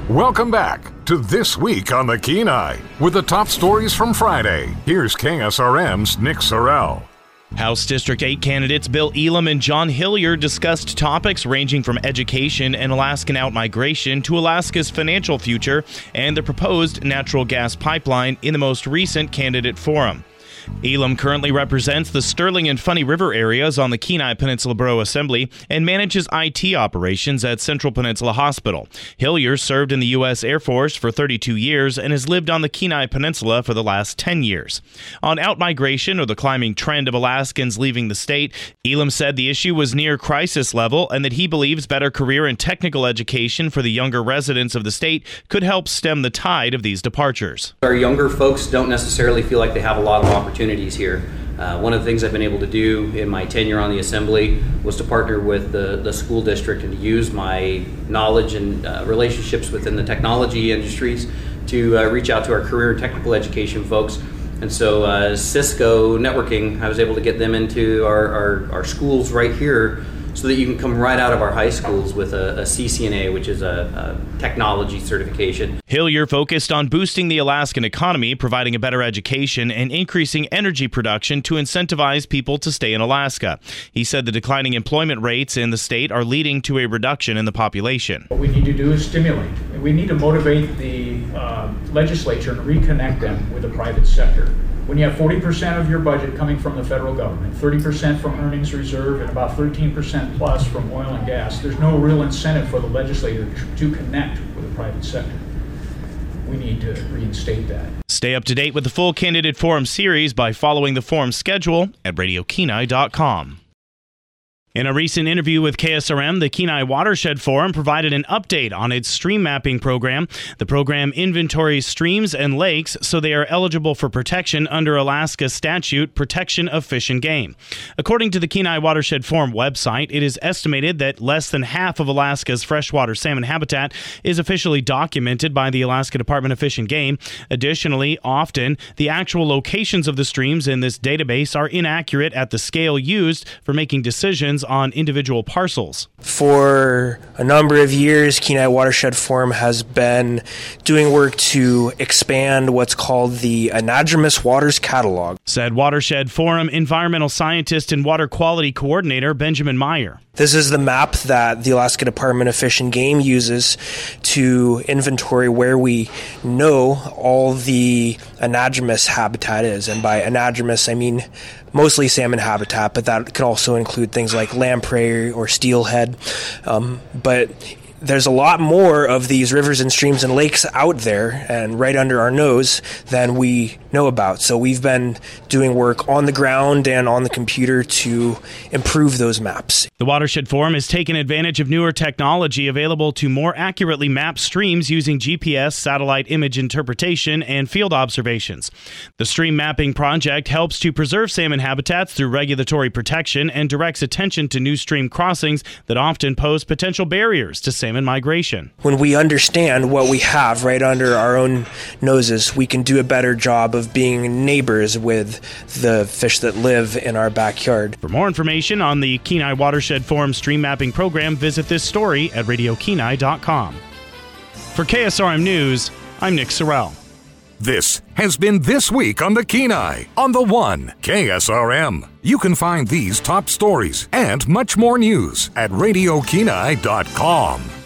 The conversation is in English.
Welcome back to This Week on the Kenai with the top stories from Friday. Here's KSRM's Nick Sorrell. House District 8 candidates Bill Elam and John Hillier discussed topics ranging from education and Alaskan outmigration to Alaska's financial future and the proposed natural gas pipeline in the most recent candidate forum. Elam currently represents the Sterling and Funny River areas on the Kenai Peninsula Borough Assembly and manages IT operations at Central Peninsula Hospital. Hillier served in the U.S. Air Force for 32 years and has lived on the Kenai Peninsula for the last 10 years. On outmigration, or the climbing trend of Alaskans leaving the state, Elam said the issue was near crisis level and that he believes better career and technical education for the younger residents of the state could help stem the tide of these departures. Our younger folks don't necessarily feel like they have a lot of opportunities here. One of the things I've been able to do in my tenure on the Assembly was to partner with the school district and to use my knowledge and relationships within the technology industries to reach out to our career and technical education folks. And so Cisco Networking, I was able to get them into our schools right here so that you can come right out of our high schools with a CCNA, which is a technology certification. Hillier focused on boosting the Alaskan economy, providing a better education, and increasing energy production to incentivize people to stay in Alaska. He said the declining employment rates in the state are leading to a reduction in the population. What we need to do is stimulate. We need to motivate the legislature and reconnect them with the private sector. When you have 40% of your budget coming from the federal government, 30% from earnings reserve, and about 13% plus from oil and gas, there's no real incentive for the legislature to connect with the private sector. We need to reinstate that. Stay up to date with the full Candidate Forum series by following the forum schedule at RadioKenai.com. In a recent interview with KSRM, the Kenai Watershed Forum provided an update on its stream mapping program. The program inventories streams and lakes so they are eligible for protection under Alaska's statute, Protection of Fish and Game. According to the Kenai Watershed Forum website, it is estimated that less than half of Alaska's freshwater salmon habitat is officially documented by the Alaska Department of Fish and Game. Additionally, often, the actual locations of the streams in this database are inaccurate at the scale used for making decisions on individual parcels. For a number of years, Kenai Watershed Forum has been doing work to expand what's called the Anadromous Waters Catalog, said Watershed Forum environmental scientist and water quality coordinator Benjamin Meyer. This is the map that the Alaska Department of Fish and Game uses to inventory where we know all the anadromous habitat is. And by anadromous, I mean mostly salmon habitat, but that could also include things like lamprey or steelhead. But there's a lot more of these rivers and streams and lakes out there and right under our nose than we know about. So we've been doing work on the ground and on the computer to improve those maps. The Watershed Forum has taken advantage of newer technology available to more accurately map streams using GPS, satellite image interpretation, and field observations. The stream mapping project helps to preserve salmon habitats through regulatory protection and directs attention to new stream crossings that often pose potential barriers to salmon migration. When we understand what we have right under our own noses, we can do a better job of being neighbors with the fish that live in our backyard. For more information on the Kenai Watershed Forum stream mapping program, visit this story at RadioKenai.com. For KSRM News, I'm Nick Sorrell. This has been This Week on the Kenai on the One KSRM. You can find these top stories and much more news at RadioKenai.com.